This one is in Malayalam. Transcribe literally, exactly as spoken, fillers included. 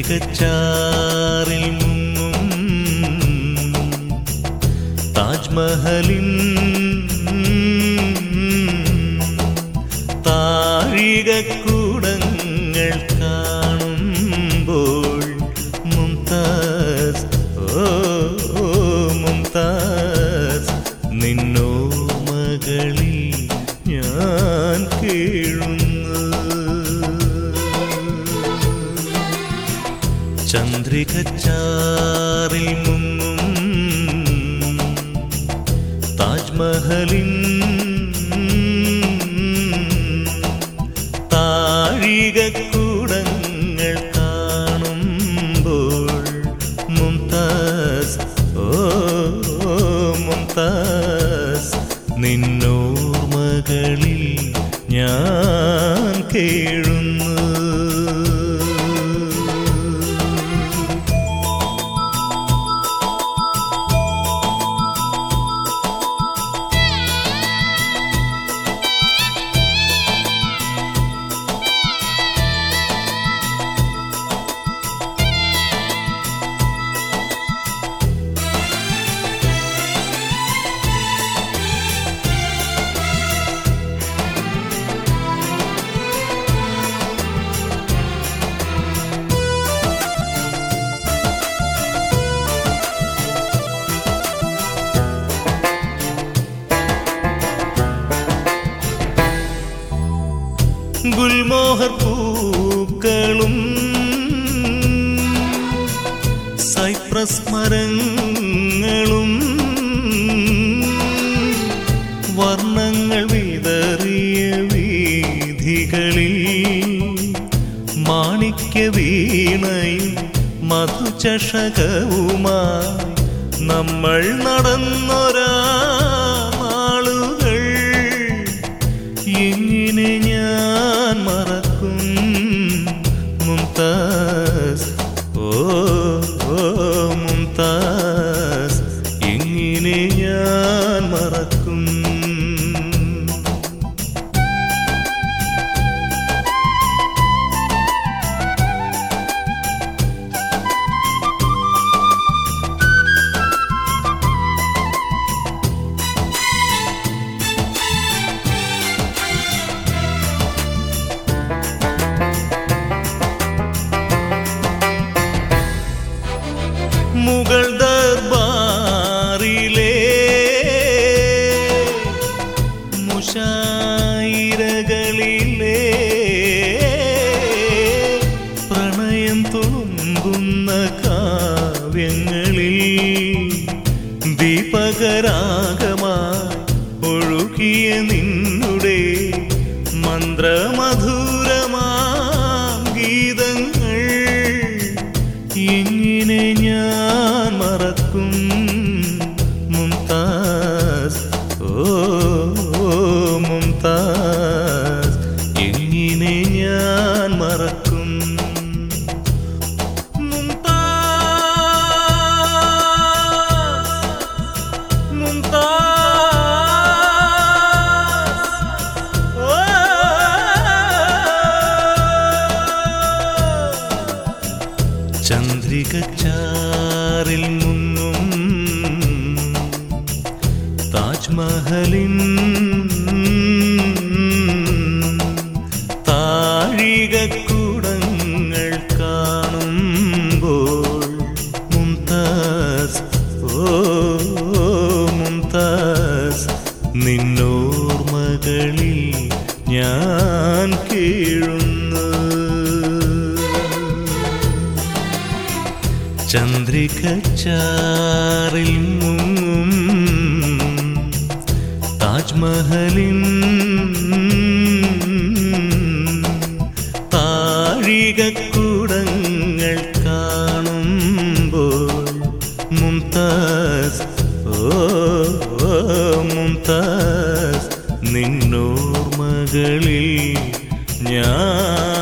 ചന്ദ്രികച്ചാറിൽ മുങ്ങും താജ്മഹലിൻ താഴികക്കൂടങ്ങൾ കാണുമ്പോൾ മുംതാസ് ഓ മുംതാസ് നിന്നോർമകളിൽ ഞാൻ കേഴുന്നു. ചന്ദ്രികച്ചാറിൽ മുങ്ങും താജ്മഹലിൻ താഴികക്കൂടങ്ങൾ കാണുമ്പോൾ മുംതാസ് ഓ മുംതാസ് നിന്നോർമകളിൽ ഞാൻ കേഴുന്നു. ഗുൽമോഹർ പൂക്കളും സൈപ്രസ് മരങ്ങളും വർണ്ണങ്ങൾ വിതറിയ വീഥികളിൽ മാണിക്യ വീണയും മധുചഷകവുമായി നമ്മൾ നടന്നൊരാ നാളുകൾ എങ്ങനെ ഞാൻ മറക്കും മുംതാസ് ഓ മുംതാസ് എങ്ങനെ ഞാൻ മറക്കും. മുഗൾ ദർബാറിലെ മുശായിരകളിലെ പ്രണയം തുളുമ്പുന്ന കാവ്യങ്ങളിൽ ദീപകരാഗമായി ഒഴുകിയ നിന്നുടെ മന്ത്രമധുരമാം ഗീതങ്ങൾ എങ്ങനെ ഞാൻ മറക്കും മുംതാസ് ഓ മുംതാസ് എങ്ങനെ ഞാൻ മറക്കും. മുംതാസ് മുംതാസ് ഓ ചന്ദ്രികച്ചാറിൽ മുങ്ങും താജ്മഹലിൻ താഴികക്കൂടങ്ങൾ കാണുമ്പോൾ മുംതാസ് ഓ മുംതാസ് നിന്നോർമകളിൽ ഞാൻ കേഴുന്നു. ചന്ദ്രികച്ചാറിൽ മുങ്ങും താജ്മഹലിൻ താഴികക്കൂടങ്ങൾ കാണുമ്പോൾ മുംതാസ് ഓ മുംതാസ് നിന്നോർമകളിൽ ഞാൻ